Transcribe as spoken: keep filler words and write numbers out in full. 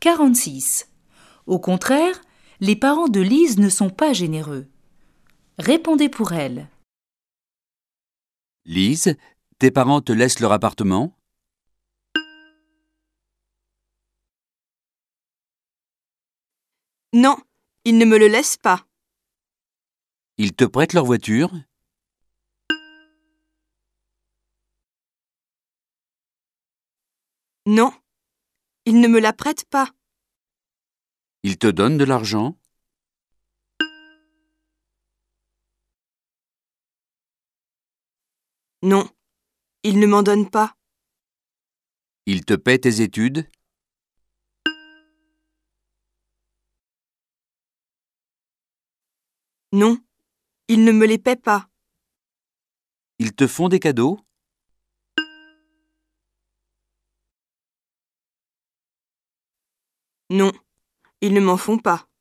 quarante-six. Au contraire, les parents de Lise ne sont pas généreux. Répondez pour elle. Lise, tes parents te laissent leur appartement? Non, ils ne me le laissent pas. Ils te prêtent leur voiture? Non, ils ne me la prêtent pas. Ils te donnent de l'argent? Non, ils ne m'en donnent pas. Ils te paient tes études? Non, ils ne me les paient pas. Ils te font des cadeaux? Non, ils ne m'en font pas.